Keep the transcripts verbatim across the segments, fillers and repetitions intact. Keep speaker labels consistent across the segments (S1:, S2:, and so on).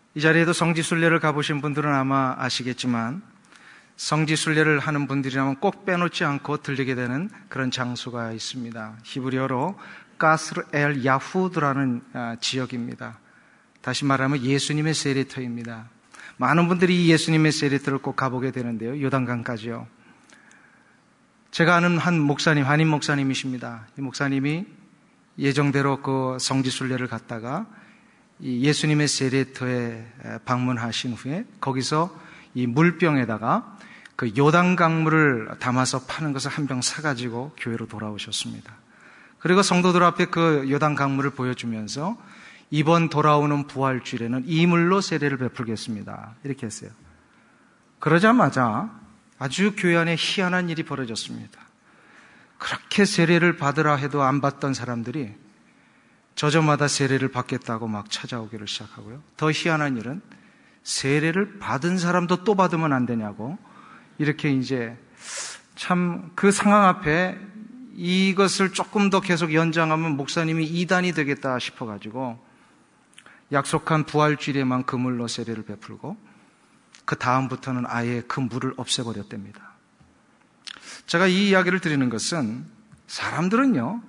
S1: 이 자리에도 성지순례를 가보신 분들은 아마 아시겠지만 성지순례를 하는 분들이라면 꼭 빼놓지 않고 들리게 되는 그런 장소가 있습니다. 히브리어로 가스르 엘 야후드라는 지역입니다. 다시 말하면 예수님의 세례터입니다. 많은 분들이 이 예수님의 세례터를 꼭 가보게 되는데요. 요단강까지요. 제가 아는 한 목사님, 한인 목사님이십니다. 이 목사님이 예정대로 그 성지순례를 갔다가 이 예수님의 세례터에 방문하신 후에 거기서 이 물병에다가 그 요단강물을 담아서 파는 것을 한 병 사가지고 교회로 돌아오셨습니다. 그리고 성도들 앞에 그 요단강물을 보여주면서 이번 돌아오는 부활주일에는 이 물로 세례를 베풀겠습니다. 이렇게 했어요. 그러자마자 아주 교회 안에 희한한 일이 벌어졌습니다. 그렇게 세례를 받으라 해도 안 받던 사람들이 저저마다 세례를 받겠다고 막 찾아오기를 시작하고요. 더 희한한 일은 세례를 받은 사람도 또 받으면 안 되냐고 이렇게 이제 참 그 상황 앞에 이것을 조금 더 계속 연장하면 목사님이 이단이 되겠다 싶어가지고 약속한 부활주일에만 그 물로 세례를 베풀고 그 다음부터는 아예 그 물을 없애버렸답니다. 제가 이 이야기를 드리는 것은 사람들은요,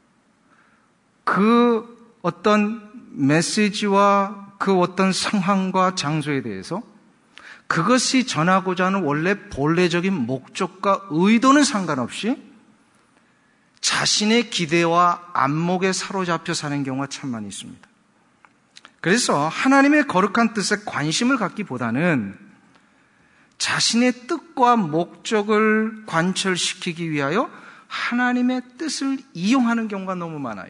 S1: 그 어떤 메시지와 그 어떤 상황과 장소에 대해서 그것이 전하고자 하는 원래 본래적인 목적과 의도는 상관없이 자신의 기대와 안목에 사로잡혀 사는 경우가 참 많이 있습니다. 그래서 하나님의 거룩한 뜻에 관심을 갖기보다는 자신의 뜻과 목적을 관철시키기 위하여 하나님의 뜻을 이용하는 경우가 너무 많아요.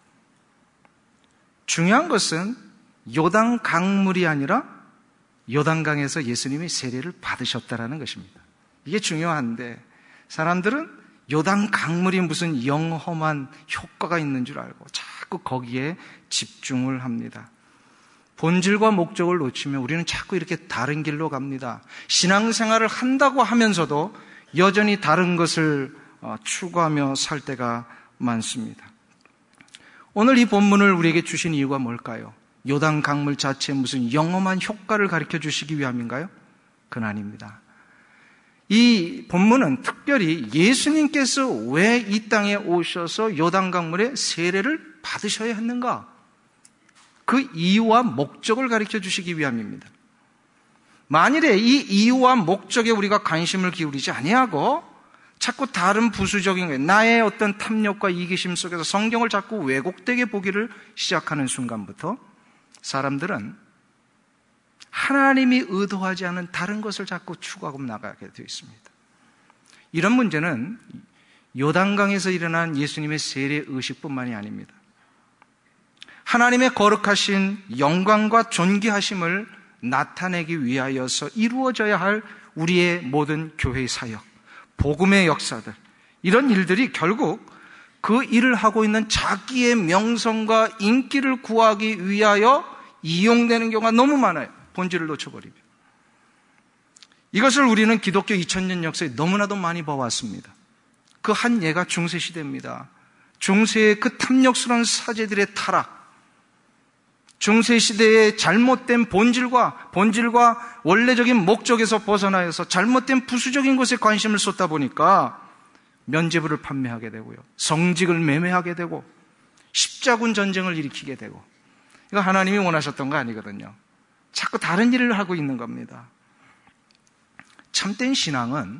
S1: 중요한 것은 요단 강물이 아니라 요단강에서 예수님이 세례를 받으셨다라는 것입니다. 이게 중요한데 사람들은 요단 강물이 무슨 영험한 효과가 있는 줄 알고 자꾸 거기에 집중을 합니다. 본질과 목적을 놓치면 우리는 자꾸 이렇게 다른 길로 갑니다. 신앙생활을 한다고 하면서도 여전히 다른 것을 추구하며 살 때가 많습니다. 오늘 이 본문을 우리에게 주신 이유가 뭘까요? 요단 강물 자체에 무슨 영험한 효과를 가르쳐 주시기 위함인가요? 그건 아닙니다. 이 본문은 특별히 예수님께서 왜 이 땅에 오셔서 요단 강물에 세례를 받으셔야 했는가? 그 이유와 목적을 가르쳐 주시기 위함입니다. 만일에 이 이유와 목적에 우리가 관심을 기울이지 아니하고 자꾸 다른 부수적인 것, 나의 어떤 탐욕과 이기심 속에서 성경을 자꾸 왜곡되게 보기를 시작하는 순간부터 사람들은 하나님이 의도하지 않은 다른 것을 자꾸 추구하고 나가게 되어 있습니다. 이런 문제는 요단강에서 일어난 예수님의 세례 의식뿐만이 아닙니다. 하나님의 거룩하신 영광과 존귀하심을 나타내기 위하여서 이루어져야 할 우리의 모든 교회의 사역, 복음의 역사들, 이런 일들이 결국 그 일을 하고 있는 자기의 명성과 인기를 구하기 위하여 이용되는 경우가 너무 많아요. 본질을 놓쳐버리면. 이것을 우리는 기독교 이천 년 역사에 너무나도 많이 봐왔습니다. 그 한 예가 중세시대입니다. 중세의 그 탐욕스러운 사제들의 타락, 중세시대의 잘못된 본질과 본질과 원래적인 목적에서 벗어나서 잘못된 부수적인 것에 관심을 쏟다 보니까 면죄부를 판매하게 되고요, 성직을 매매하게 되고 십자군 전쟁을 일으키게 되고, 이거 하나님이 원하셨던 거 아니거든요. 자꾸 다른 일을 하고 있는 겁니다. 참된 신앙은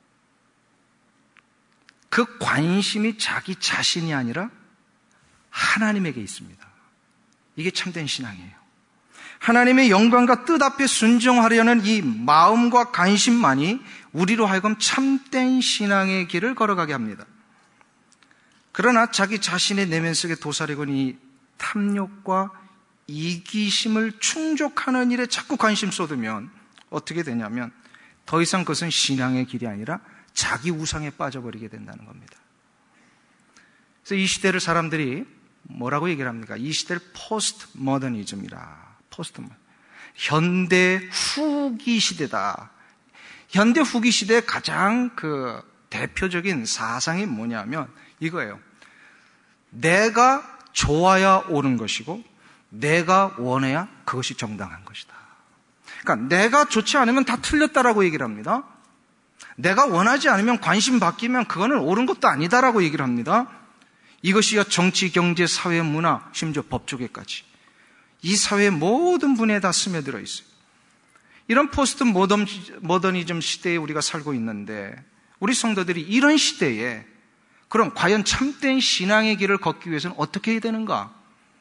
S1: 그 관심이 자기 자신이 아니라 하나님에게 있습니다. 이게 참된 신앙이에요. 하나님의 영광과 뜻 앞에 순종하려는 이 마음과 관심만이 우리로 하여금 참된 신앙의 길을 걸어가게 합니다. 그러나 자기 자신의 내면 속에 도사리고 이 탐욕과 이기심을 충족하는 일에 자꾸 관심 쏟으면 어떻게 되냐면 더 이상 그것은 신앙의 길이 아니라 자기 우상에 빠져버리게 된다는 겁니다. 그래서 이 시대를 사람들이 뭐라고 얘기를 합니까? 이 시대를 포스트 모더니즘이라. 포스트 모더니즘. 현대 후기 시대다. 현대 후기 시대의 가장 그 대표적인 사상이 뭐냐면 이거예요. 내가 좋아야 옳은 것이고 내가 원해야 그것이 정당한 것이다. 그러니까 내가 좋지 않으면 다 틀렸다라고 얘기를 합니다. 내가 원하지 않으면 관심 바뀌면 그거는 옳은 것도 아니다라고 얘기를 합니다. 이것이야 정치, 경제, 사회, 문화, 심지어 법조계까지. 이 사회의 모든 분야에 다 스며들어 있어요. 이런 포스트 모던, 모더니즘 시대에 우리가 살고 있는데 우리 성도들이 이런 시대에 그럼 과연 참된 신앙의 길을 걷기 위해서는 어떻게 해야 되는가?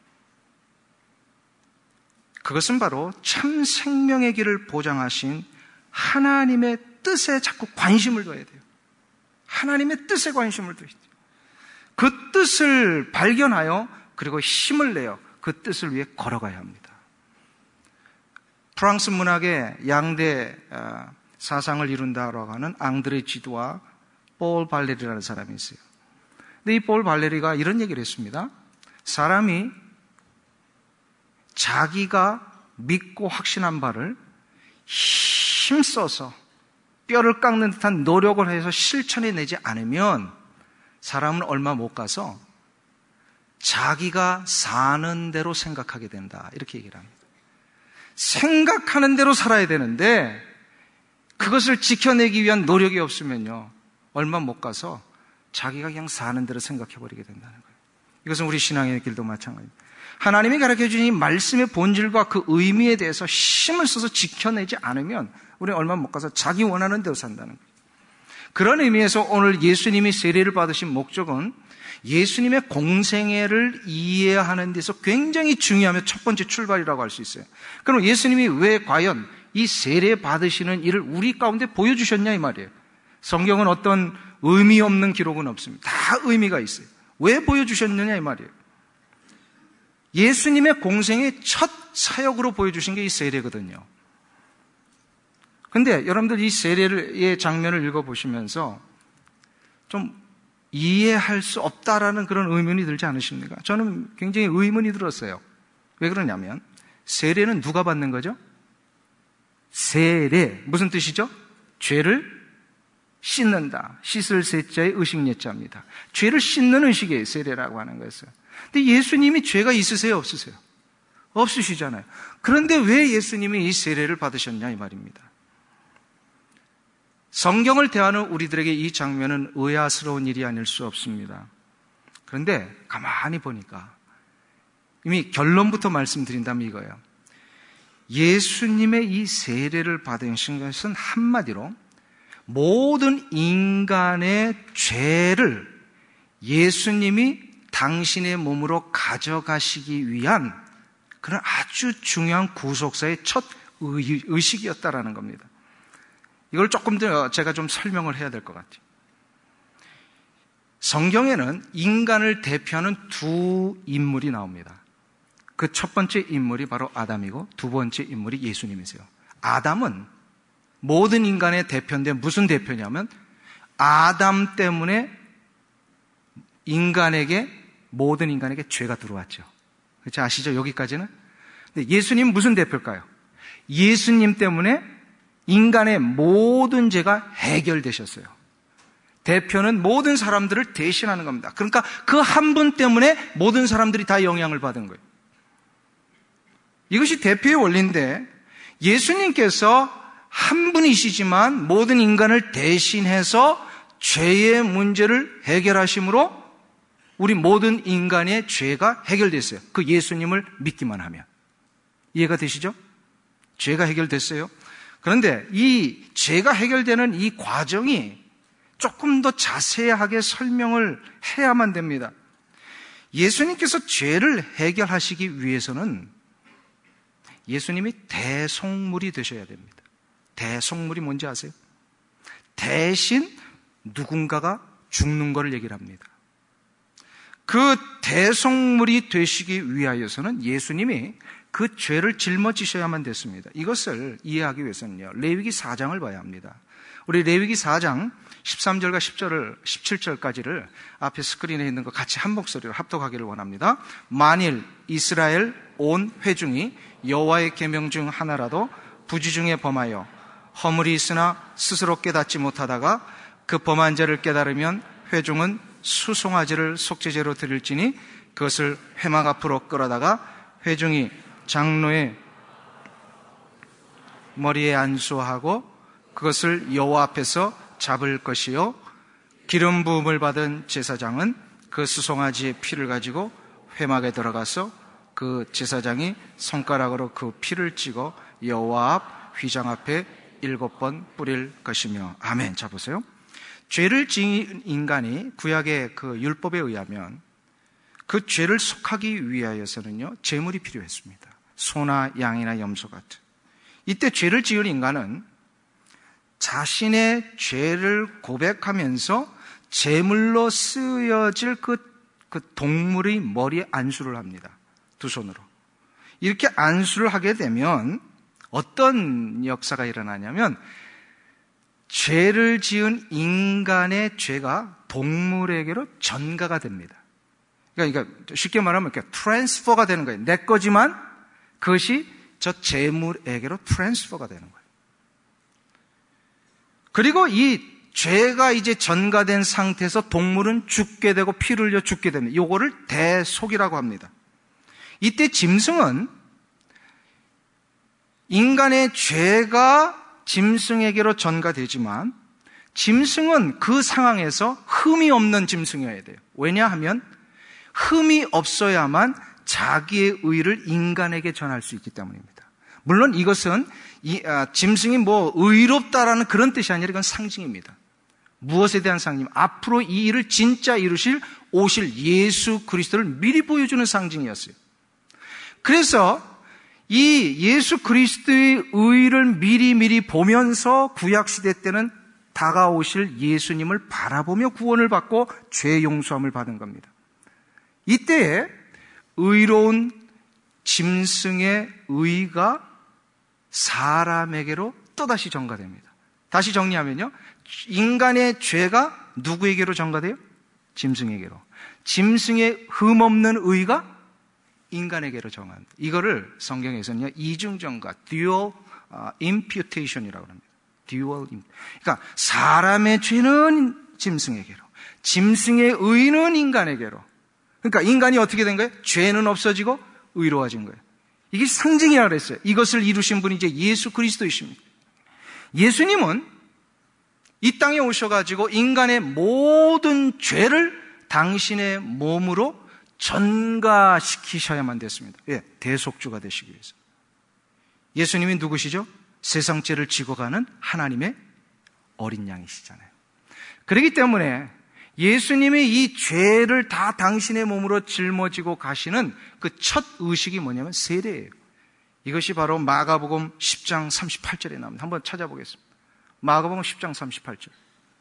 S1: 그것은 바로 참 생명의 길을 보장하신 하나님의 뜻에 자꾸 관심을 둬야 돼요. 하나님의 뜻에 관심을 둬야 돼요. 그 뜻을 발견하여 그리고 힘을 내어 그 뜻을 위해 걸어가야 합니다. 프랑스 문학의 양대 사상을 이룬다라고 하는 앙드레 지두와 폴 발레리라는 사람이 있어요. 근데 이 폴 발레리가 이런 얘기를 했습니다. 사람이 자기가 믿고 확신한 바를 힘써서 뼈를 깎는 듯한 노력을 해서 실천해내지 않으면 사람은 얼마 못 가서 자기가 사는 대로 생각하게 된다. 이렇게 얘기를 합니다. 생각하는 대로 살아야 되는데 그것을 지켜내기 위한 노력이 없으면요, 얼마 못 가서 자기가 그냥 사는 대로 생각해버리게 된다는 거예요. 이것은 우리 신앙의 길도 마찬가지입니다. 하나님이 가르쳐주신 이 말씀의 본질과 그 의미에 대해서 힘을 써서 지켜내지 않으면 우리는 얼마 못 가서 자기 원하는 대로 산다는 거예요. 그런 의미에서 오늘 예수님이 세례를 받으신 목적은 예수님의 공생애를 이해하는 데서 굉장히 중요하며 첫 번째 출발이라고 할 수 있어요. 그럼 예수님이 왜 과연 이 세례 받으시는 일을 우리 가운데 보여주셨냐 이 말이에요. 성경은 어떤 의미 없는 기록은 없습니다. 다 의미가 있어요. 왜 보여주셨느냐 이 말이에요. 예수님의 공생의 첫 사역으로 보여주신 게 이 세례거든요. 근데 여러분들 이 세례의 장면을 읽어보시면서 좀 이해할 수 없다라는 그런 의문이 들지 않으십니까? 저는 굉장히 의문이 들었어요. 왜 그러냐면 세례는 누가 받는 거죠? 세례. 무슨 뜻이죠? 죄를 씻는다. 씻을 세자의 의식 예자입니다. 죄를 씻는 의식이에요. 세례라고 하는 것은. 근데 예수님이 죄가 있으세요? 없으세요? 없으시잖아요. 그런데 왜 예수님이 이 세례를 받으셨냐 이 말입니다. 성경을 대하는 우리들에게 이 장면은 의아스러운 일이 아닐 수 없습니다. 그런데 가만히 보니까 이미 결론부터 말씀드린다면 이거예요. 예수님의 이 세례를 받으신 것은 한마디로 모든 인간의 죄를 예수님이 당신의 몸으로 가져가시기 위한 그런 아주 중요한 구속사의 첫 의식이었다라는 겁니다. 이걸 조금 더 제가 좀 설명을 해야 될 것 같아요. 성경에는 인간을 대표하는 두 인물이 나옵니다. 그 첫 번째 인물이 바로 아담이고 두 번째 인물이 예수님이세요. 아담은 모든 인간의 대표인데 무슨 대표냐면 아담 때문에 인간에게 모든 인간에게 죄가 들어왔죠. 그렇지 아시죠? 여기까지는. 근데 예수님 무슨 대표일까요? 예수님 때문에 인간의 모든 죄가 해결되셨어요. 대표는 모든 사람들을 대신하는 겁니다. 그러니까 그 한 분 때문에 모든 사람들이 다 영향을 받은 거예요. 이것이 대표의 원리인데 예수님께서 한 분이시지만 모든 인간을 대신해서 죄의 문제를 해결하심으로 우리 모든 인간의 죄가 해결됐어요. 그 예수님을 믿기만 하면. 이해가 되시죠? 죄가 해결됐어요. 그런데 이 죄가 해결되는 이 과정이 조금 더 자세하게 설명을 해야만 됩니다. 예수님께서 죄를 해결하시기 위해서는 예수님이 대속물이 되셔야 됩니다. 대속물이 뭔지 아세요? 대신 누군가가 죽는 것을 얘기를 합니다. 그 대속물이 되시기 위하여서는 예수님이 그 죄를 짊어지셔야만 됐습니다. 이것을 이해하기 위해서는요, 레위기 사 장을 봐야 합니다. 우리 레위기 사 장 십삼 절과 십 절을, 십칠 절까지를 앞에 스크린에 있는 거 같이 한 목소리로 합독하기를 원합니다. 만일 이스라엘 온 회중이 여호와의 계명 중 하나라도 부지 중에 범하여 허물이 있으나 스스로 깨닫지 못하다가 그 범한 죄를 깨달으면 회중은 수송아지를 속죄제로 드릴지니 그것을 회막 앞으로 끌어다가 회중이 장로의 머리에 안수하고 그것을 여호와 앞에서 잡을 것이요, 기름 부음을 받은 제사장은 그 수송아지의 피를 가지고 회막에 들어가서 그 제사장이 손가락으로 그 피를 찍어 여호와 앞 휘장 앞에 일곱 번 뿌릴 것이며. 아멘. 자, 보세요. 죄를 지은 인간이 구약의 그 율법에 의하면 그 죄를 속하기 위하여서는요, 제물이 필요했습니다. 소나 양이나 염소 같은. 이때 죄를 지은 인간은 자신의 죄를 고백하면서 제물로 쓰여질 그, 그 동물의 머리에 안수를 합니다. 두 손으로. 이렇게 안수를 하게 되면 어떤 역사가 일어나냐면, 죄를 지은 인간의 죄가 동물에게로 전가가 됩니다. 그러니까 쉽게 말하면 이렇게 트랜스퍼가 되는 거예요. 내 거지만 그것이 저 재물에게로 트랜스퍼가 되는 거예요. 그리고 이 죄가 이제 전가된 상태에서 동물은 죽게 되고 피를 흘려 죽게 됩니다. 이거를 대속이라고 합니다. 이때 짐승은 인간의 죄가 짐승에게로 전가되지만 짐승은 그 상황에서 흠이 없는 짐승이어야 돼요. 왜냐하면 흠이 없어야만 자기의 의를 인간에게 전할 수 있기 때문입니다. 물론 이것은 이, 아, 짐승이 뭐 의롭다라는 그런 뜻이 아니라 이건 상징입니다. 무엇에 대한 상징? 앞으로 이 일을 진짜 이루실 오실 예수 그리스도를 미리 보여주는 상징이었어요. 그래서 이 예수 그리스도의 의를 미리미리 보면서 구약시대 때는 다가오실 예수님을 바라보며 구원을 받고 죄 용서함을 받은 겁니다. 이때에 의로운 짐승의 의가 사람에게로 또다시 전가됩니다. 다시 정리하면요, 인간의 죄가 누구에게로 전가돼요? 짐승에게로. 짐승의 흠없는 의가 인간에게로 정합니다. 이거를 성경에서는요, 이중전가, dual imputation이라고 합니다. dual. 그러니까 사람의 죄는 짐승에게로, 짐승의 의는 인간에게로. 그러니까 인간이 어떻게 된 거예요? 죄는 없어지고 의로워진 거예요. 이게 상징이라고 그랬어요. 이것을 이루신 분이 이제 예수 그리스도이십니다. 예수님은 이 땅에 오셔가지고 인간의 모든 죄를 당신의 몸으로 전가시키셔야만 됐습니다. 예, 대속주가 되시기 위해서. 예수님이 누구시죠? 세상 죄를 지고 가는 하나님의 어린 양이시잖아요. 그렇기 때문에 예수님이 이 죄를 다 당신의 몸으로 짊어지고 가시는 그 첫 의식이 뭐냐면 세례예요. 이것이 바로 마가복음 십 장 삼십팔 절에 나옵니다. 한번 찾아보겠습니다. 마가복음 십 장 삼십팔 절.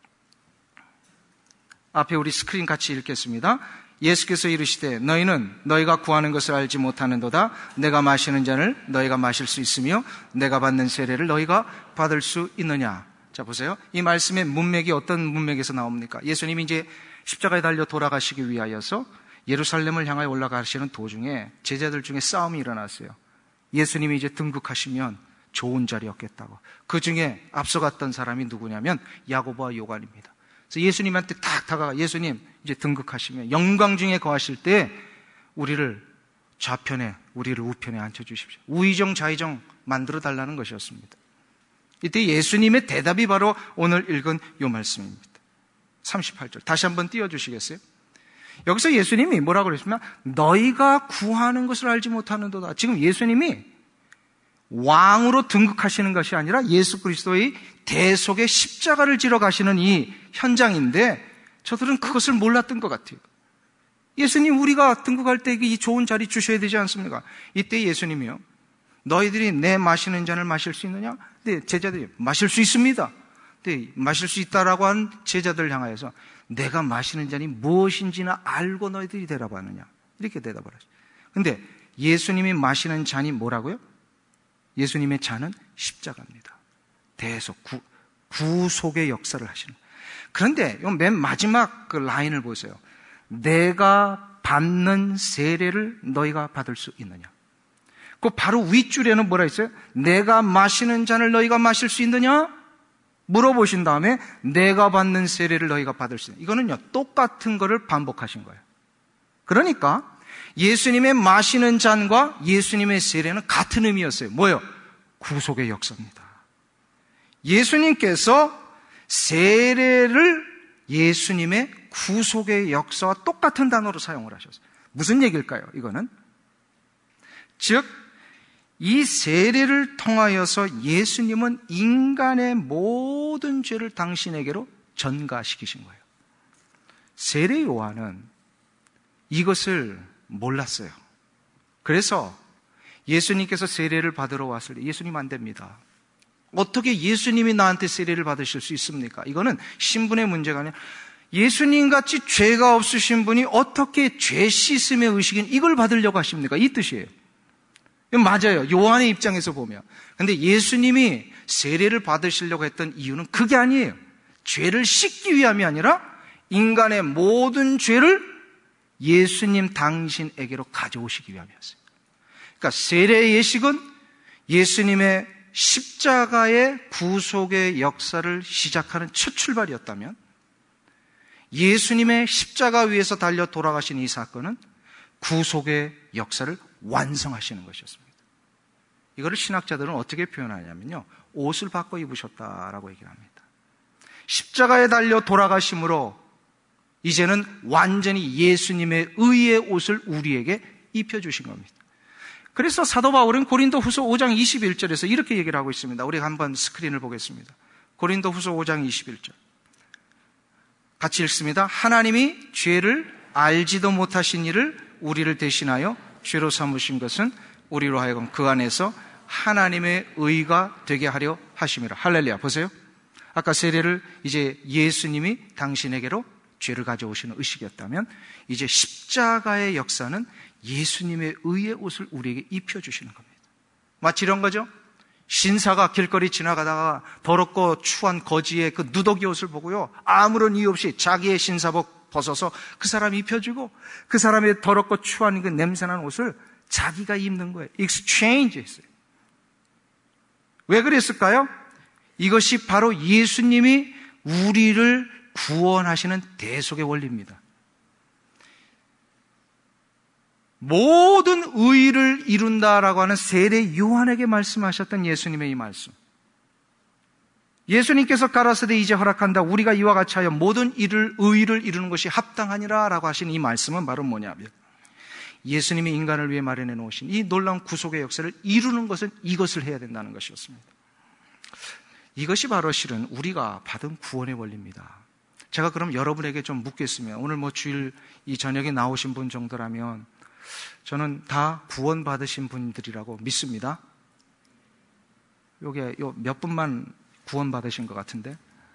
S1: 앞에 우리 스크린 같이 읽겠습니다. 예수께서 이르시되 너희는 너희가 구하는 것을 알지 못하는도다. 내가 마시는 잔을 너희가 마실 수 있으며 내가 받는 세례를 너희가 받을 수 있느냐. 자, 보세요. 이 말씀의 문맥이 어떤 문맥에서 나옵니까? 예수님이 이제 십자가에 달려 돌아가시기 위하여서 예루살렘을 향하여 올라가시는 도중에 제자들 중에 싸움이 일어났어요. 예수님이 이제 등극하시면 좋은 자리 얻겠다고. 그 중에 앞서갔던 사람이 누구냐면 야고보와 요한입니다. 그래서 예수님한테 탁 다가가, 예수님 이제 등극하시면 영광 중에 거하실 때 우리를 좌편에, 우리를 우편에 앉혀주십시오. 우의정 좌의정 만들어 달라는 것이었습니다. 이때 예수님의 대답이 바로 오늘 읽은 이 말씀입니다. 삼십팔 절 다시 한번 띄워주시겠어요? 여기서 예수님이 뭐라고 그랬으면 너희가 구하는 것을 알지 못하는도다. 지금 예수님이 왕으로 등극하시는 것이 아니라 예수 그리스도의 대속의 십자가를 지러 가시는 이 현장인데 저들은 그것을 몰랐던 것 같아요. 예수님, 우리가 등극할 때 이 좋은 자리 주셔야 되지 않습니까? 이때 예수님이요, 너희들이 내 마시는 잔을 마실 수 있느냐? 네, 제자들이 마실 수 있습니다. 네, 마실 수 있다라고 한 제자들 향하여서 내가 마시는 잔이 무엇인지나 알고 너희들이 대답하느냐? 이렇게 대답을 하죠. 근데 예수님이 마시는 잔이 뭐라고요? 예수님의 잔은 십자가입니다. 대속, 구, 구속의 역사를 하시는. 그런데 맨 마지막 그 라인을 보세요. 내가 받는 세례를 너희가 받을 수 있느냐? 그 바로 윗줄에는 뭐라 있어요? 내가 마시는 잔을 너희가 마실 수 있느냐? 물어보신 다음에 내가 받는 세례를 너희가 받을 수 있느냐? 이거는요, 똑같은 거를 반복하신 거예요. 그러니까 예수님의 마시는 잔과 예수님의 세례는 같은 의미였어요. 뭐예요? 구속의 역사입니다. 예수님께서 세례를 예수님의 구속의 역사와 똑같은 단어로 사용을 하셨어요. 무슨 얘기일까요? 이거는 즉 이 세례를 통하여서 예수님은 인간의 모든 죄를 당신에게로 전가시키신 거예요. 세례 요한은 이것을 몰랐어요. 그래서 예수님께서 세례를 받으러 왔을 때 예수님 안 됩니다. 어떻게 예수님이 나한테 세례를 받으실 수 있습니까? 이거는 신분의 문제가 아니라 예수님같이 죄가 없으신 분이 어떻게 죄 씻음의 의식인 이걸 받으려고 하십니까? 이 뜻이에요. 맞아요. 요한의 입장에서 보면. 근데 예수님이 세례를 받으시려고 했던 이유는 그게 아니에요. 죄를 씻기 위함이 아니라 인간의 모든 죄를 예수님 당신에게로 가져오시기 위함이었어요. 그러니까 세례의 예식은 예수님의 십자가의 구속의 역사를 시작하는 첫 출발이었다면 예수님의 십자가 위에서 달려 돌아가신 이 사건은 구속의 역사를 완성하시는 것이었습니다. 이거를 신학자들은 어떻게 표현하냐면요, 옷을 바꿔 입으셨다라고 얘기를 합니다. 십자가에 달려 돌아가심으로 이제는 완전히 예수님의 의의 옷을 우리에게 입혀주신 겁니다. 그래서 사도 바울은 고린도 후서 오 장 이십일 절에서 이렇게 얘기를 하고 있습니다. 우리가 한번 스크린을 보겠습니다. 고린도 후서 오 장 이십일 절 같이 읽습니다. 하나님이 죄를 알지도 못하신 이를 우리를 대신하여 죄로 삼으신 것은 우리로 하여금 그 안에서 하나님의 의가 되게 하려 하심이라. 할렐루야. 보세요. 아까 세례를 이제 예수님이 당신에게로 죄를 가져오시는 의식이었다면 이제 십자가의 역사는 예수님의 의의 옷을 우리에게 입혀주시는 겁니다. 마치 이런 거죠. 신사가 길거리 지나가다가 더럽고 추한 거지의 그 누더기 옷을 보고요, 아무런 이유 없이 자기의 신사복 벗어서 그 사람이 입혀주고 그 사람의 더럽고 추한 그 냄새나는 옷을 자기가 입는 거예요. exchange 했어요. 왜 그랬을까요? 이것이 바로 예수님이 우리를 구원하시는 대속의 원리입니다. 모든 의를 이룬다라고 하는 세례 요한에게 말씀하셨던 예수님의 이 말씀. 예수님께서 가라사대 이제 허락한다. 우리가 이와 같이 하여 모든 일을 의를 이루는 것이 합당하니라 라고 하신 이 말씀은 바로 뭐냐면 예수님이 인간을 위해 마련해 놓으신 이 놀라운 구속의 역사를 이루는 것은 이것을 해야 된다는 것이었습니다. 이것이 바로 실은 우리가 받은 구원의 원리입니다. 제가 그럼 여러분에게 좀 묻겠으면, 오늘 뭐 주일 이 저녁에 나오신 분 정도라면 저는 다 구원 받으신 분들이라고 믿습니다. 요게 요 몇 분만 구원 받으신 것 같은데,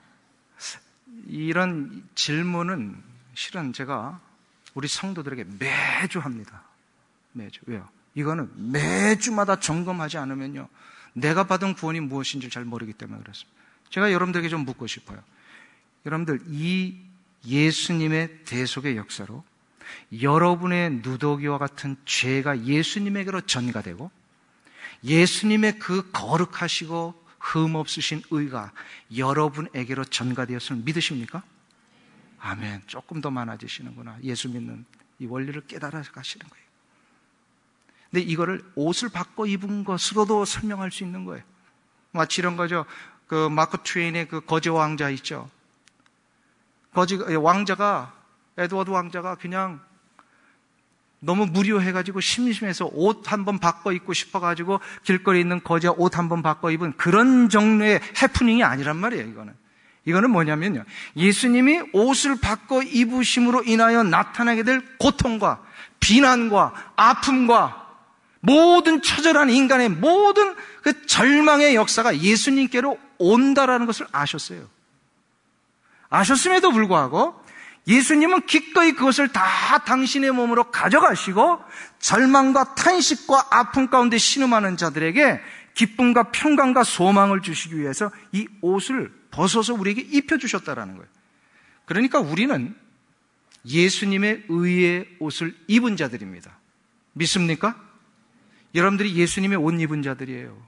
S1: 이런 질문은 실은 제가 우리 성도들에게 매주 합니다. 매주. 왜요? 이거는 매주마다 점검하지 않으면요, 내가 받은 구원이 무엇인지 잘 모르기 때문에 그렇습니다. 제가 여러분들에게 좀 묻고 싶어요. 여러분들, 이 예수님의 대속의 역사로 여러분의 누더기와 같은 죄가 예수님에게로 전가되고 예수님의 그 거룩하시고 흠없으신 의가 여러분에게로 전가되었음을 믿으십니까? 아멘. 조금 더 많아지시는구나. 예수 믿는 이 원리를 깨달아 가시는 거예요. 근데 이거를 옷을 바꿔 입은 것으로도 설명할 수 있는 거예요. 마치 이런 거죠. 그 마크 트웨인의 그 거지 왕자 있죠. 거지 왕자가, 에드워드 왕자가 그냥 너무 무료해가지고 심심해서 옷 한번 바꿔 입고 싶어가지고 길거리에 있는 거지와 옷 한번 바꿔 입은 그런 종류의 해프닝이 아니란 말이에요. 이거는 이거는 뭐냐면요, 예수님이 옷을 바꿔 입으심으로 인하여 나타나게 될 고통과 비난과 아픔과 모든 처절한 인간의 모든 그 절망의 역사가 예수님께로 온다라는 것을 아셨어요. 아셨음에도 불구하고 예수님은 기꺼이 그것을 다 당신의 몸으로 가져가시고 절망과 탄식과 아픔 가운데 신음하는 자들에게 기쁨과 평강과 소망을 주시기 위해서 이 옷을 벗어서 우리에게 입혀주셨다라는 거예요. 그러니까 우리는 예수님의 의의 옷을 입은 자들입니다. 믿습니까? 여러분들이 예수님의 옷 입은 자들이에요.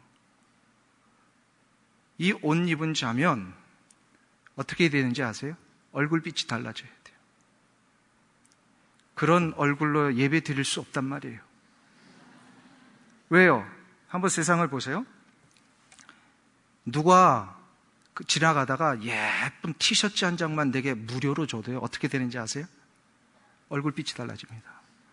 S1: 이 옷 입은 자면 어떻게 되는지 아세요? 얼굴빛이 달라져야 돼요. 그런 얼굴로 예배 드릴 수 없단 말이에요. 왜요? 한번 세상을 보세요. 누가 지나가다가 예쁜 티셔츠 한 장만 내게 무료로 줘도요, 어떻게 되는지 아세요? 얼굴빛이 달라집니다.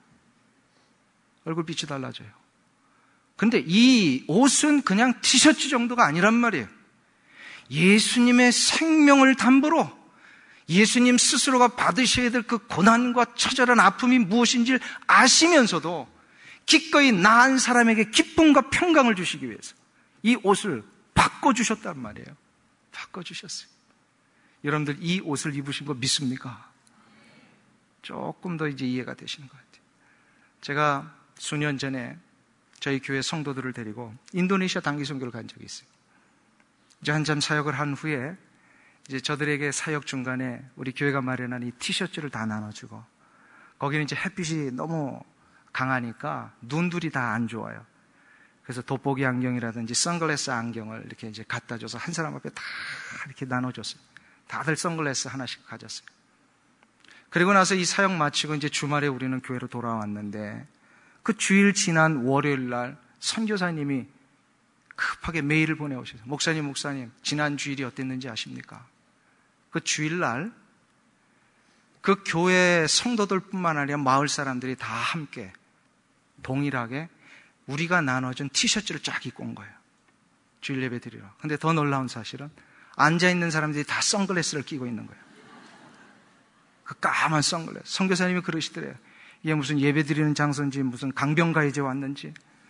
S1: 얼굴빛이 달라져요. 근데 이 옷은 그냥 티셔츠 정도가 아니란 말이에요. 예수님의 생명을 담보로 예수님 스스로가 받으셔야 될 그 고난과 처절한 아픔이 무엇인지 아시면서도 기꺼이 나은 사람에게 기쁨과 평강을 주시기 위해서 이 옷을 바꿔주셨단 말이에요. 바꿔주셨어요. 여러분들 이 옷을 입으신 거 믿습니까? 조금 더 이제 이해가 되시는 것 같아요. 제가 수년 전에 저희 교회 성도들을 데리고 인도네시아 단기 선교를 간 적이 있어요. 이제 한참 사역을 한 후에 이제 저들에게 사역 중간에 우리 교회가 마련한 이 티셔츠를 다 나눠주고, 거기는 이제 햇빛이 너무 강하니까 눈들이 다 안 좋아요. 그래서 돋보기 안경이라든지 선글라스 안경을 이렇게 이제 갖다 줘서 한 사람 앞에 다 이렇게 나눠줬어요. 다들 선글라스 하나씩 가졌어요. 그리고 나서 이 사역 마치고 이제 주말에 우리는 교회로 돌아왔는데, 그 주일 지난 월요일 날 선교사님이 급하게 메일을 보내오셔서, 목사님, 목사님, 지난 주일이 어땠는지 아십니까? 그 주일날 그 교회 성도들뿐만 아니라 마을 사람들이 다 함께 동일하게 우리가 나눠준 티셔츠를 쫙 입고 온 거예요. 주일 예배 드리러. 근데 더 놀라운 사실은 앉아있는 사람들이 다 선글라스를 끼고 있는 거예요. 그 까만 선글라스. 선교사님이 그러시더래요. 이게 무슨 예배 드리는 장소인지 무슨 강변가이제 왔는지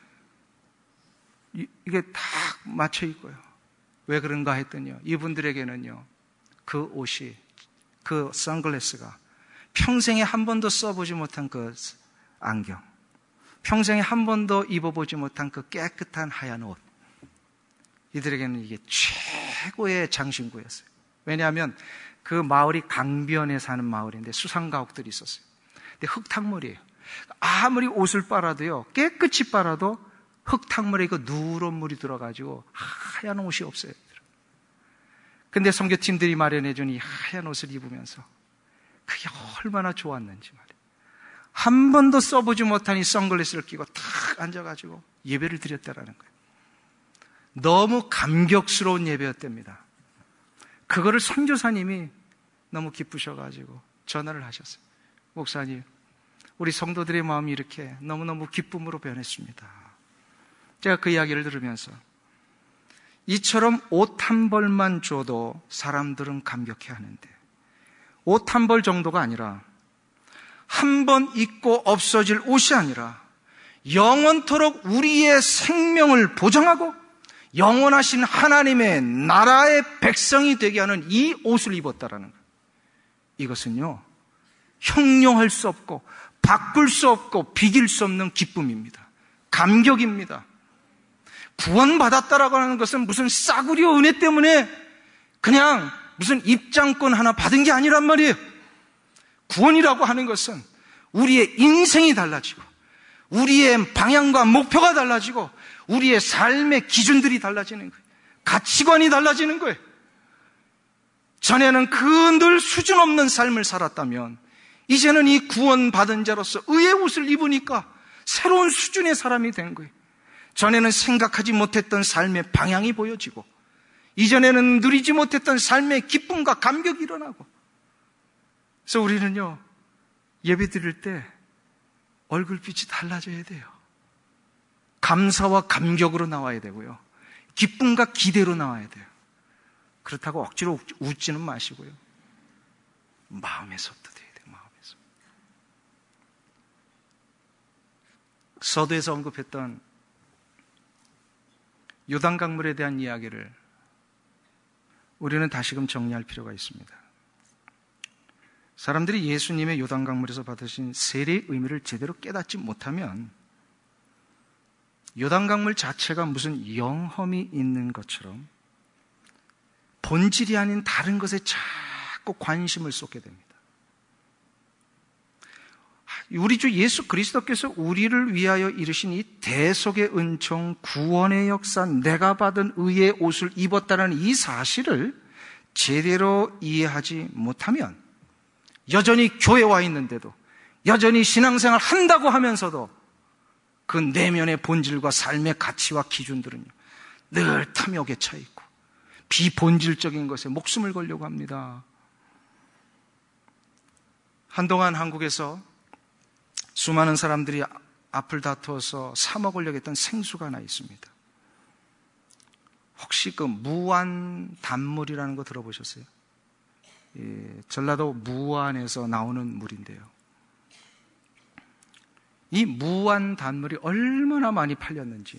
S1: 이게 다 맞춰 있고요. 왜 그런가 했더니요, 이분들에게는요, 그 옷이, 그 선글라스가 평생에 한 번도 써보지 못한 그 안경, 평생에 한 번도 입어보지 못한 그 깨끗한 하얀 옷, 이들에게는 이게 최고의 장신구였어요. 왜냐하면 그 마을이 강변에 사는 마을인데 수상가옥들이 있었어요. 근데 흙탕물이에요. 아무리 옷을 빨아도요, 깨끗이 빨아도 흙탕물에 그 누런 물이 들어가지고 하얀 옷이 없어요. 근데 선교팀들이 마련해준 이 하얀 옷을 입으면서 그게 얼마나 좋았는지 말이에요. 한 번도 써보지 못한 이 선글라스를 끼고 탁 앉아가지고 예배를 드렸다라는 거예요. 너무 감격스러운 예배였답니다. 그거를 선교사님이 너무 기쁘셔가지고 전화를 하셨어요. 목사님, 우리 성도들의 마음이 이렇게 너무너무 기쁨으로 변했습니다. 제가 그 이야기를 들으면서 이처럼 옷 한 벌만 줘도 사람들은 감격해 하는데, 옷 한 벌 정도가 아니라 한 번 입고 없어질 옷이 아니라 영원토록 우리의 생명을 보장하고 영원하신 하나님의 나라의 백성이 되게 하는 이 옷을 입었다라는 거예요. 이것은요, 형용할 수 없고 바꿀 수 없고 비길 수 없는 기쁨입니다. 감격입니다. 구원받았다라고 하는 것은 무슨 싸구려 은혜 때문에 그냥 무슨 입장권 하나 받은 게 아니란 말이에요. 구원이라고 하는 것은 우리의 인생이 달라지고 우리의 방향과 목표가 달라지고 우리의 삶의 기준들이 달라지는 거예요. 가치관이 달라지는 거예요. 전에는 그 늘 수준 없는 삶을 살았다면 이제는 이 구원받은 자로서 의의 옷을 입으니까 새로운 수준의 사람이 된 거예요. 전에는 생각하지 못했던 삶의 방향이 보여지고 이전에는 누리지 못했던 삶의 기쁨과 감격이 일어나고, 그래서 우리는요, 예배 드릴 때 얼굴빛이 달라져야 돼요. 감사와 감격으로 나와야 되고요, 기쁨과 기대로 나와야 돼요. 그렇다고 억지로 웃지는 마시고요, 마음에서부터 돼야 돼요. 마음에서. 서두에서 언급했던 요단강물에 대한 이야기를 우리는 다시금 정리할 필요가 있습니다. 사람들이 예수님의 요단강물에서 받으신 세례의 의미를 제대로 깨닫지 못하면 요단강물 자체가 무슨 영험이 있는 것처럼 본질이 아닌 다른 것에 자꾸 관심을 쏟게 됩니다. 우리 주 예수 그리스도께서 우리를 위하여 이루신 이 대속의 은총, 구원의 역사, 내가 받은 의의 옷을 입었다는 이 사실을 제대로 이해하지 못하면 여전히 교회에 와 있는데도 여전히 신앙생활 한다고 하면서도 그 내면의 본질과 삶의 가치와 기준들은요, 늘 탐욕에 차 있고 비본질적인 것에 목숨을 걸려고 합니다. 한동안 한국에서 수많은 사람들이 앞을 다투어서 사 먹으려고 했던 생수가 하나 있습니다. 혹시 그 무안 단물이라는 거 들어보셨어요? 예, 전라도 무안에서 나오는 물인데요. 이 무안 단물이 얼마나 많이 팔렸는지.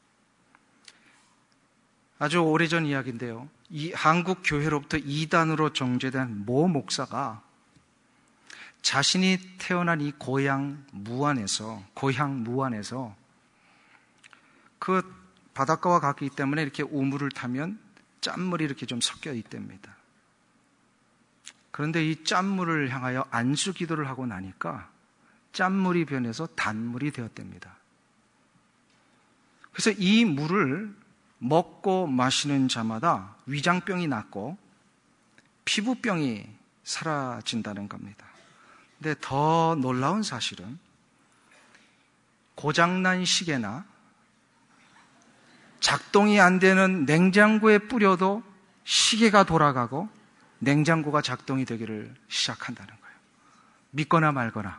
S1: 아주 오래전 이야기인데요. 이 한국 교회로부터 이단으로 정죄된 모 목사가 자신이 태어난 이 고향 무안에서, 고향 무안에서 그 바닷가와 같기 때문에 이렇게 우물을 타면 짠물이 이렇게 좀 섞여 있답니다. 그런데 이 짠물을 향하여 안수 기도를 하고 나니까 짠물이 변해서 단물이 되었답니다. 그래서 이 물을 먹고 마시는 자마다 위장병이 낫고 피부병이 사라진다는 겁니다. 근데 더 놀라운 사실은 고장난 시계나 작동이 안 되는 냉장고에 뿌려도 시계가 돌아가고 냉장고가 작동이 되기를 시작한다는 거예요. 믿거나 말거나.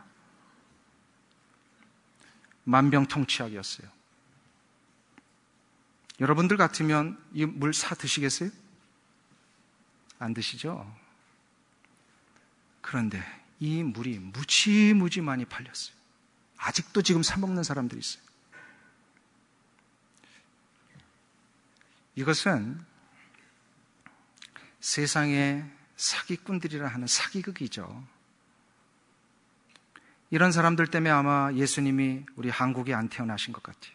S1: 만병통치약이었어요. 여러분들 같으면 이 물 사 드시겠어요? 안 드시죠? 그런데 이 물이 무지무지 많이 팔렸어요. 아직도 지금 사 먹는 사람들이 있어요. 이것은 세상의 사기꾼들이라 하는 사기극이죠. 이런 사람들 때문에 아마 예수님이 우리 한국에 안 태어나신 것 같아요.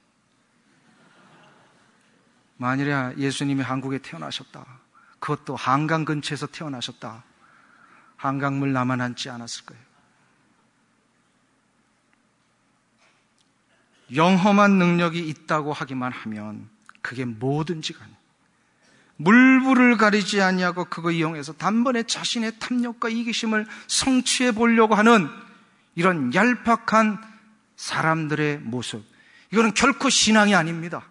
S1: 만일에 예수님이 한국에 태어나셨다, 그것도 한강 근처에서 태어나셨다, 한강물 남아남지 않았을 거예요. 영험한 능력이 있다고 하기만 하면 그게 뭐든지 간에 물불을 가리지 아니하고 그거 이용해서 단번에 자신의 탐욕과 이기심을 성취해 보려고 하는 이런 얄팍한 사람들의 모습, 이거는 결코 신앙이 아닙니다.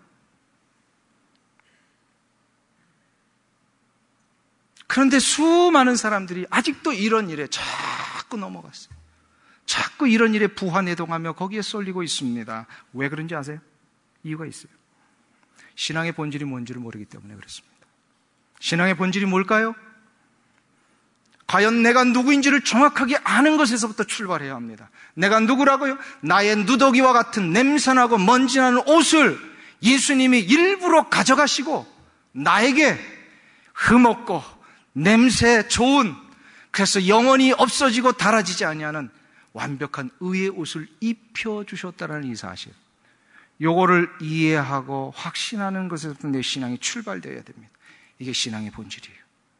S1: 그런데 수많은 사람들이 아직도 이런 일에 자꾸 넘어갔어요. 자꾸 이런 일에 부화내동하며 거기에 쏠리고 있습니다. 왜 그런지 아세요? 이유가 있어요. 신앙의 본질이 뭔지를 모르기 때문에 그렇습니다. 신앙의 본질이 뭘까요? 과연 내가 누구인지를 정확하게 아는 것에서부터 출발해야 합니다. 내가 누구라고요? 나의 누더기와 같은 냄새나고 먼지나는 옷을 예수님이 일부러 가져가시고 나에게 흠없고 냄새 좋은, 그래서 영원히 없어지고 닳아지지 아니하는 완벽한 의의 옷을 입혀주셨다는 이 사실, 요거를 이해하고 확신하는 것에서부터 내 신앙이 출발되어야 됩니다. 이게 신앙의 본질이에요.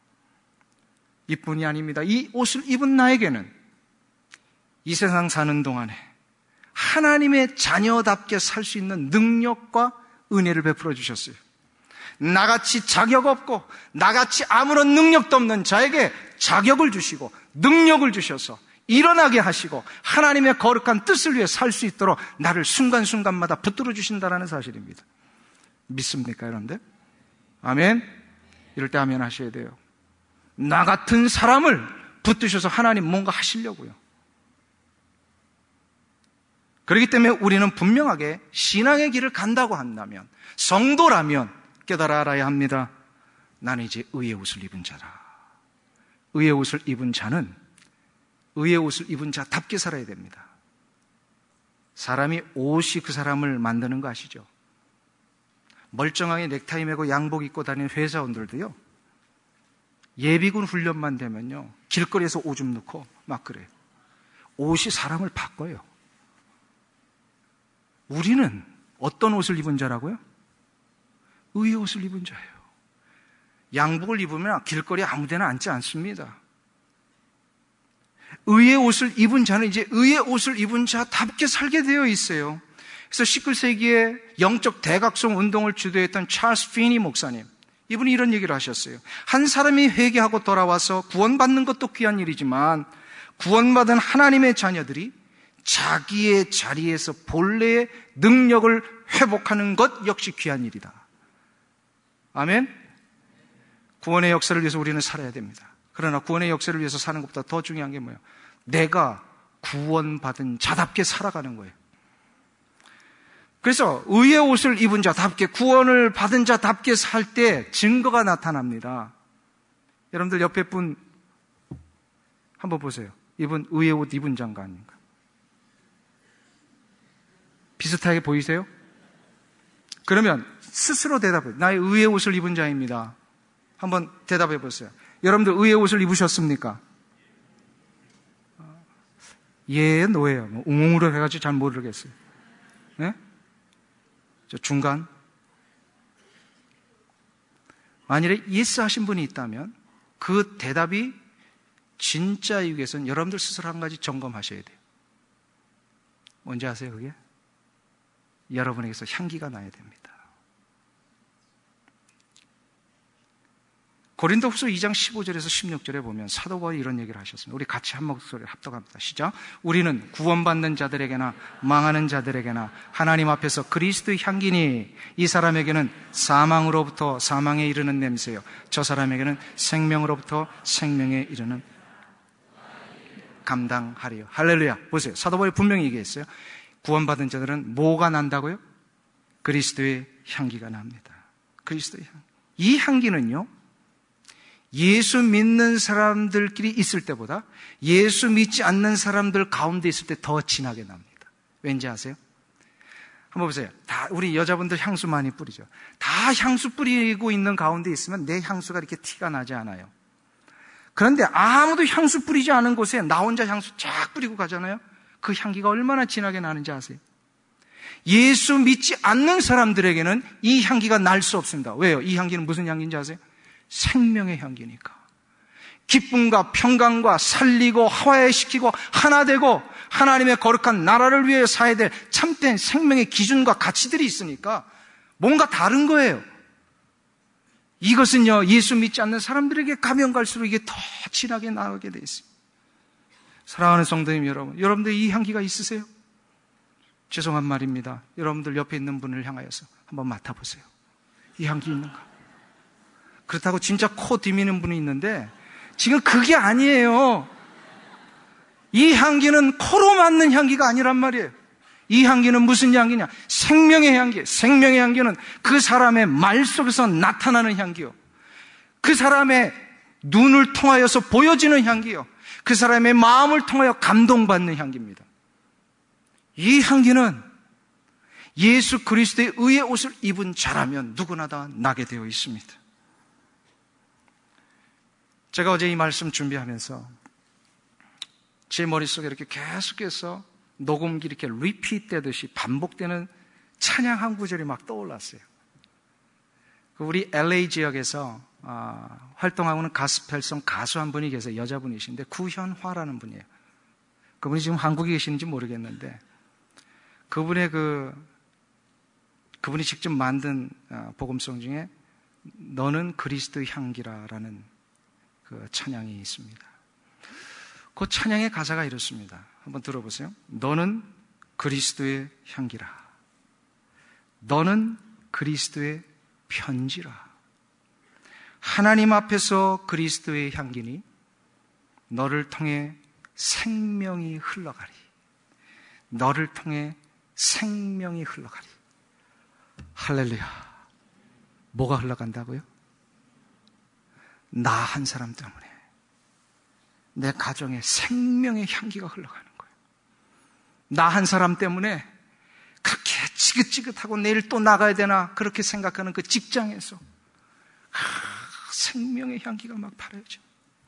S1: 이뿐이 아닙니다. 이 옷을 입은 나에게는 이 세상 사는 동안에 하나님의 자녀답게 살 수 있는 능력과 은혜를 베풀어 주셨어요. 나같이 자격 없고 나같이 아무런 능력도 없는 자에게 자격을 주시고 능력을 주셔서 일어나게 하시고 하나님의 거룩한 뜻을 위해 살 수 있도록 나를 순간순간마다 붙들어 주신다는 사실입니다. 믿습니까, 여러분들? 아멘? 이럴 때 아멘 하셔야 돼요. 나 같은 사람을 붙드셔서 하나님 뭔가 하시려고요. 그렇기 때문에 우리는 분명하게 신앙의 길을 간다고 한다면, 성도라면 깨달아 알아야 합니다. 나는 이제 의의 옷을 입은 자라. 의의 옷을 입은 자는 의의 옷을 입은 자답게 살아야 됩니다. 사람이 옷이 그 사람을 만드는 거 아시죠? 멀쩡하게 넥타이 매고 양복 입고 다니는 회사원들도요, 예비군 훈련만 되면요 길거리에서 오줌 넣고 막 그래요. 옷이 사람을 바꿔요. 우리는 어떤 옷을 입은 자라고요? 의의 옷을 입은 자예요. 양복을 입으면 길거리에 아무 데나 앉지 않습니다. 의의 옷을 입은 자는 이제 의의 옷을 입은 자답게 살게 되어 있어요. 그래서 십구 세기에 영적 대각성 운동을 주도했던 찰스 피니 목사님, 이분이 이런 얘기를 하셨어요. 한 사람이 회개하고 돌아와서 구원받는 것도 귀한 일이지만 구원받은 하나님의 자녀들이 자기의 자리에서 본래의 능력을 회복하는 것 역시 귀한 일이다. 아멘? 구원의 역사를 위해서 우리는 살아야 됩니다. 그러나 구원의 역사를 위해서 사는 것보다 더 중요한 게 뭐예요? 내가 구원받은 자답게 살아가는 거예요. 그래서 의의 옷을 입은 자답게, 구원을 받은 자답게 살 때 증거가 나타납니다. 여러분들 옆에 분 한번 보세요. 이분 의의 옷 입은 자인가 아닌가? 비슷하게 보이세요? 그러면 스스로 대답해요. 나의 의의 옷을 입은 자입니다. 한번 대답해 보세요. 여러분들 의의 옷을 입으셨습니까? 예, 노예요. 뭐 웅웅으로 해가지고 잘 모르겠어요. 네? 저 중간. 만일에 예스 하신 분이 있다면 그 대답이 진짜이기 위해서는 여러분들 스스로 한 가지 점검하셔야 돼요. 뭔지 아세요, 그게? 여러분에게서 향기가 나야 됩니다. 고린도후서 이 장 십오 절에서 십육 절에 보면 사도 바울이 이런 얘기를 하셨습니다. 우리 같이 한 목소리를 합독합니다. 시작. 우리는 구원받는 자들에게나 망하는 자들에게나 하나님 앞에서 그리스도의 향기니 이 사람에게는 사망으로부터 사망에 이르는 냄새요, 저 사람에게는 생명으로부터 생명에 이르는 감당하리요. 할렐루야. 보세요. 사도 바울이 분명히 얘기했어요. 구원받은 자들은 뭐가 난다고요? 그리스도의 향기가 납니다. 그리스도의 향기. 이 향기는요, 예수 믿는 사람들끼리 있을 때보다 예수 믿지 않는 사람들 가운데 있을 때 더 진하게 납니다. 왠지 아세요? 한번 보세요. 다 우리 여자분들 향수 많이 뿌리죠. 다 향수 뿌리고 있는 가운데 있으면 내 향수가 이렇게 티가 나지 않아요. 그런데 아무도 향수 뿌리지 않은 곳에 나 혼자 향수 쫙 뿌리고 가잖아요. 그 향기가 얼마나 진하게 나는지 아세요? 예수 믿지 않는 사람들에게는 이 향기가 날 수 없습니다. 왜요? 이 향기는 무슨 향기인지 아세요? 생명의 향기니까. 기쁨과 평강과 살리고 화해시키고 하나 되고 하나님의 거룩한 나라를 위해 사야 될 참된 생명의 기준과 가치들이 있으니까 뭔가 다른 거예요. 이것은요, 예수 믿지 않는 사람들에게 가면 갈수록 이게 더 진하게 나오게 돼 있습니다. 사랑하는 성도님 여러분, 여러분들 이 향기가 있으세요? 죄송한 말입니다. 여러분들 옆에 있는 분을 향하여서 한번 맡아보세요. 이 향기 있는가? 그렇다고 진짜 코 디미는 분이 있는데 지금 그게 아니에요. 이 향기는 코로 맡는 향기가 아니란 말이에요. 이 향기는 무슨 향기냐? 생명의 향기. 생명의 향기는 그 사람의 말 속에서 나타나는 향기요, 그 사람의 눈을 통하여서 보여지는 향기요, 그 사람의 마음을 통하여 감동받는 향기입니다. 이 향기는 예수 그리스도의 의의 옷을 입은 자라면 누구나 다 나게 되어 있습니다. 제가 어제 이 말씀 준비하면서 제 머릿속에 이렇게 계속해서 녹음기 이렇게 리피트 되듯이 반복되는 찬양 한 구절이 막 떠올랐어요. 우리 엘에이 지역에서 어, 활동하고 있는 가스펠송 가수 한 분이 계세요. 여자분이신데 구현화라는 분이에요. 그분이 지금 한국에 계시는지 모르겠는데 그분의 그 그분이 직접 만든 어, 복음송 중에 너는 그리스도의 향기라라는 그 찬양이 있습니다. 그 찬양의 가사가 이렇습니다. 한번 들어보세요. 너는 그리스도의 향기라. 너는 그리스도의 편지라. 하나님 앞에서 그리스도의 향기니 너를 통해 생명이 흘러가리. 너를 통해 생명이 흘러가리. 할렐루야. 뭐가 흘러간다고요? 나 한 사람 때문에 내 가정에 생명의 향기가 흘러가는 거예요. 나 한 사람 때문에 그렇게 지긋지긋하고 내일 또 나가야 되나 그렇게 생각하는 그 직장에서 아, 생명의 향기가 막 바라죠.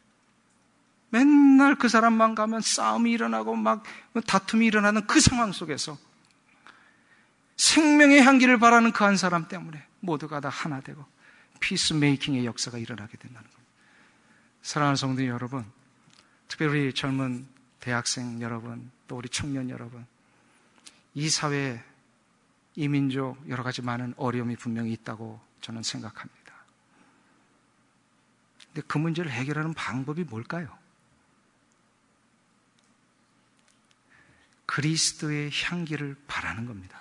S1: 맨날 그 사람만 가면 싸움이 일어나고 막 다툼이 일어나는 그 상황 속에서 생명의 향기를 바라는 그 한 사람 때문에 모두가 다 하나 되고 피스메이킹의 역사가 일어나게 된다는 겁니다. 사랑하는 성도 여러분, 특별히 우리 젊은 대학생 여러분, 또 우리 청년 여러분, 이 사회, 이 민족 여러 가지 많은 어려움이 분명히 있다고 저는 생각합니다. 근데 그 문제를 해결하는 방법이 뭘까요? 그리스도의 향기를 바라는 겁니다.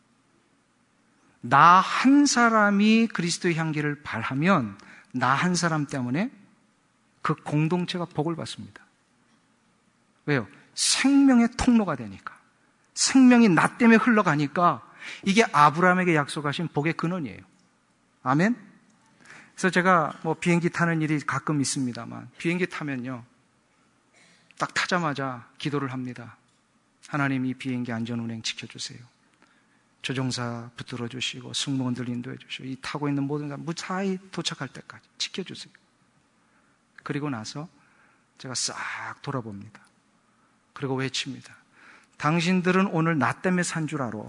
S1: 나 한 사람이 그리스도의 향기를 바라면 나 한 사람 때문에 그 공동체가 복을 받습니다. 왜요? 생명의 통로가 되니까. 생명이 나 때문에 흘러가니까 이게 아브라함에게 약속하신 복의 근원이에요. 아멘? 그래서 제가 뭐 비행기 타는 일이 가끔 있습니다만 비행기 타면요, 딱 타자마자 기도를 합니다. 하나님, 이 비행기 안전운행 지켜주세요. 조종사 붙들어 주시고 승무원들 인도해 주시고 이 타고 있는 모든 사람 무사히 도착할 때까지 지켜주세요. 그리고 나서 제가 싹 돌아봅니다. 그리고 외칩니다. 당신들은 오늘 나 때문에 산 줄 알아.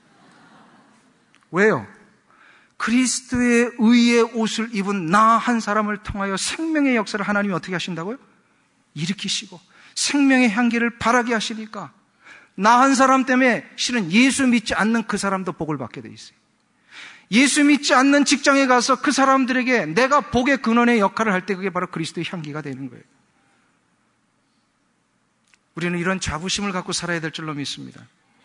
S1: 왜요? 그리스도의 의의 옷을 입은 나 한 사람을 통하여 생명의 역사를 하나님이 어떻게 하신다고요? 일으키시고 생명의 향기를 바라게 하시니까 나 한 사람 때문에 실은 예수 믿지 않는 그 사람도 복을 받게 돼 있어요. 예수 믿지 않는 직장에 가서 그 사람들에게 내가 복의 근원의 역할을 할 때 그게 바로 그리스도의 향기가 되는 거예요. 우리는 이런 자부심을 갖고 살아야 될 줄로 믿습니다.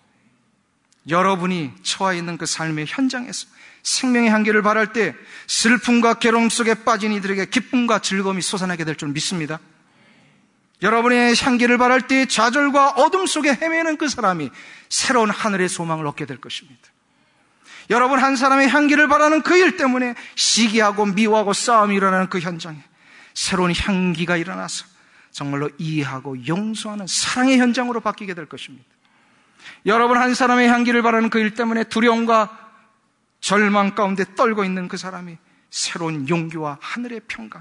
S1: 여러분이 처해 있는 그 삶의 현장에서 생명의 향기를 바랄 때 슬픔과 괴로움 속에 빠진 이들에게 기쁨과 즐거움이 솟아나게 될 줄 믿습니다. 여러분의 향기를 바랄 때 좌절과 어둠 속에 헤매는 그 사람이 새로운 하늘의 소망을 얻게 될 것입니다. 여러분 한 사람의 향기를 바라는 그 일 때문에 시기하고 미워하고 싸움이 일어나는 그 현장에 새로운 향기가 일어나서 정말로 이해하고 용서하는 사랑의 현장으로 바뀌게 될 것입니다. 여러분 한 사람의 향기를 바라는 그 일 때문에 두려움과 절망 가운데 떨고 있는 그 사람이 새로운 용기와 하늘의 평강,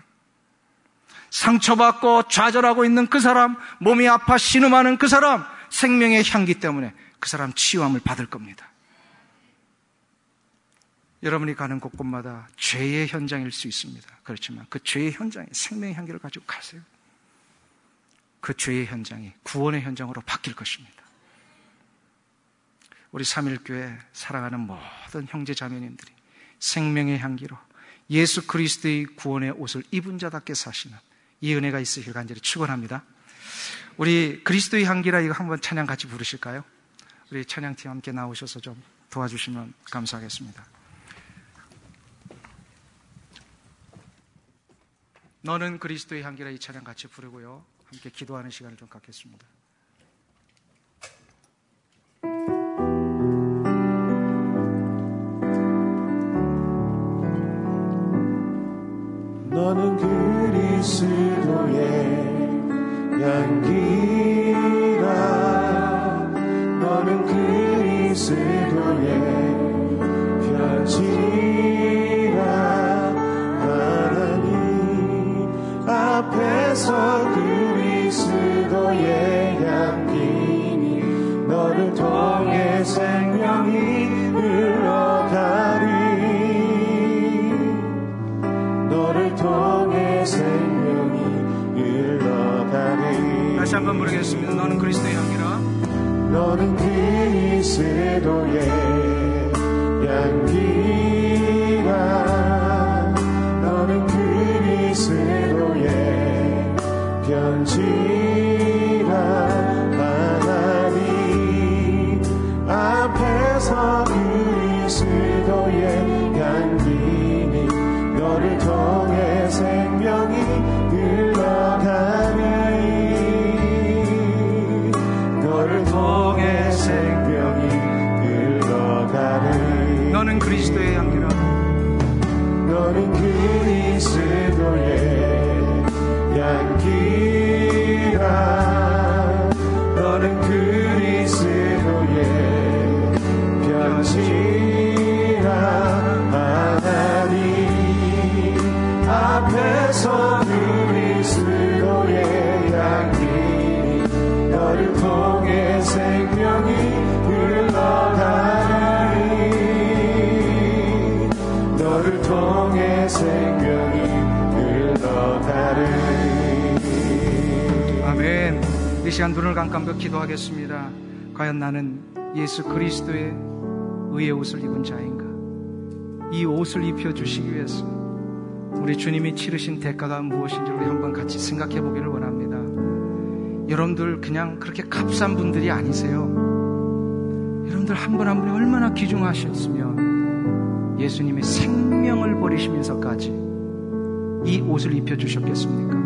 S1: 상처받고 좌절하고 있는 그 사람, 몸이 아파 신음하는 그 사람, 생명의 향기 때문에 그 사람 치유함을 받을 겁니다. 여러분이 가는 곳곳마다 죄의 현장일 수 있습니다. 그렇지만 그 죄의 현장에 생명의 향기를 가지고 가세요. 그 죄의 현장이 구원의 현장으로 바뀔 것입니다. 우리 삼일교회 사랑하는 모든 형제 자매님들이 생명의 향기로 예수 그리스도의 구원의 옷을 입은 자답게 사시는 이 은혜가 있으시길 간절히 축원합니다. 우리 그리스도의 향기라 이거 한번 찬양 같이 부르실까요? 우리 찬양팀 함께 나오셔서 좀 도와주시면 감사하겠습니다. 너는 그리스도의 향기라 이 찬양 같이 부르고요, 함께 기도하는 시간을 좀 갖겠습니다.
S2: 너는 그리스도의 향기라. 너는 그리스도의 편지라. 하나님 앞에서 그리스도의 향기니 너를 통해 생명이 흘러가리. 너를 통해 생명이 흘러가리.
S1: 다시 한번 부르겠습니다. 너는 그리스도의 향기라.
S2: 너는 그리스도의 향기라. 너는 그리스도의 편지라. 하나님 앞에서 그리스도의 향기니 너를 통해 생명이 흘러가니. 너를 통해 생명이 흘러가니.
S1: 너는 그리스도의 향기라.
S2: 너는 그리스도의 향기라. 너는 그리스도의 편지라. 앞에서 그리스도의 향기 너를 통해 생명이 흘러가리. 너를 통해 생명이 흘러가리.
S1: 아멘. 이 시간 눈을 감고 기도하겠습니다. 과연 나는 예수 그리스도의 의의 옷을 입은 자인가? 이 옷을 입혀주시기 위해서 우리 주님이 치르신 대가가 무엇인지 우리 한번 같이 생각해 보기를 원합니다. 여러분들 그냥 그렇게 값싼 분들이 아니세요. 여러분들 한 분 한 분이 얼마나 귀중하셨으면 예수님의 생명을 버리시면서까지 이 옷을 입혀주셨겠습니까?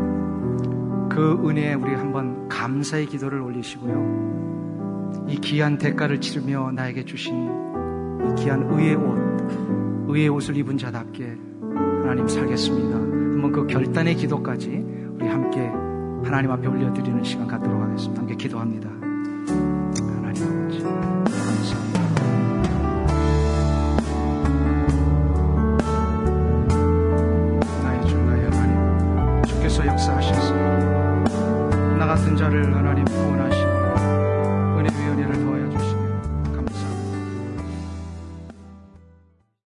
S1: 그 은혜에 우리 한번 감사의 기도를 올리시고요. 이 귀한 대가를 치르며 나에게 주신 이 귀한 의의 옷, 의의 옷을 입은 자답게 하나님 살겠습니다. 한번 그 결단의 기도까지 우리 함께 하나님 앞에 올려드리는 시간 갖도록 하겠습니다. 함께 기도합니다. 하나님 아버지 감사합니다. 나의 주 나의 하나님, 주께서 역사하셔서 나 같은 자를 하나님 구원하시고